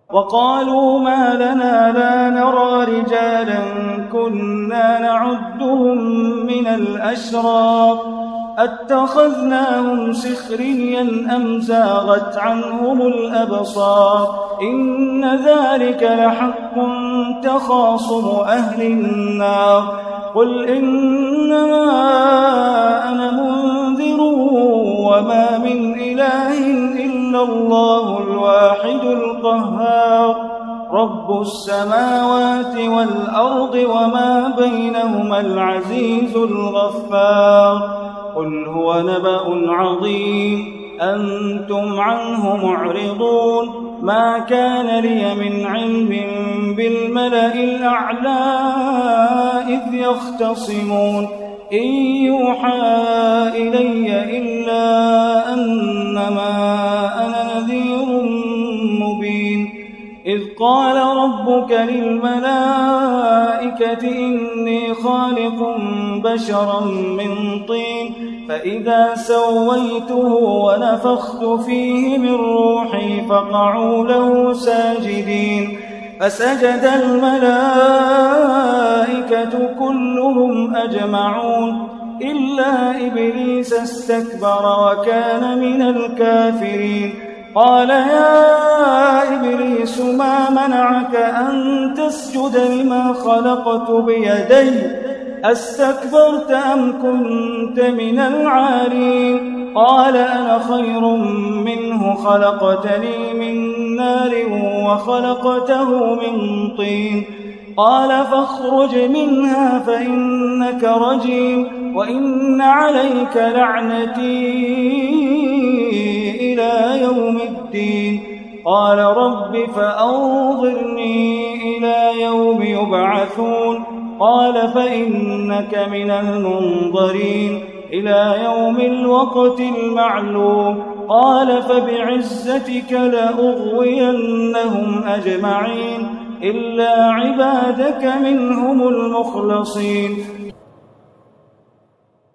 وقالوا ما لنا لا نرى رجالا كنا نعدهم من الأشرار أتخذناهم سخريا أم زاغت عنهم الأبصار إن ذلك لحق تخاصم أهل النار قل إنما أنا منذر وما من إله إلا الله الواحد القهار رب السماوات والأرض وما بينهما العزيز الغفار قل هو نبأ عظيم أنتم عنه معرضون ما كان لي من علم بالملأ الأعلى إذ يختصمون إن يوحى إلي إلا أنما أنا نذير مبين إذ قال ربك للملائكة إني خالق بشرا من طين فإذا سويته ونفخت فيه من روحي فقعوا له ساجدين فسجد الملائكة كلهم أجمعون إلا إبليس استكبر وكان من الكافرين قال يا إبليس ما منعك أن تسجد لما خلقت بيدي أستكبرت أم كنت من العالين قال أنا خير منه خلقتني من نار وخلقته من طين قال فاخرج منها فإنك رجيم وإن عليك لعنتي إلى يوم الدين قال رب فأنظرني إلى يوم يبعثون قال فإنك من المنظرين إلى يوم الوقت المعلوم قال فبعزتك لأغوينهم أجمعين إلا عبادك منهم المخلصين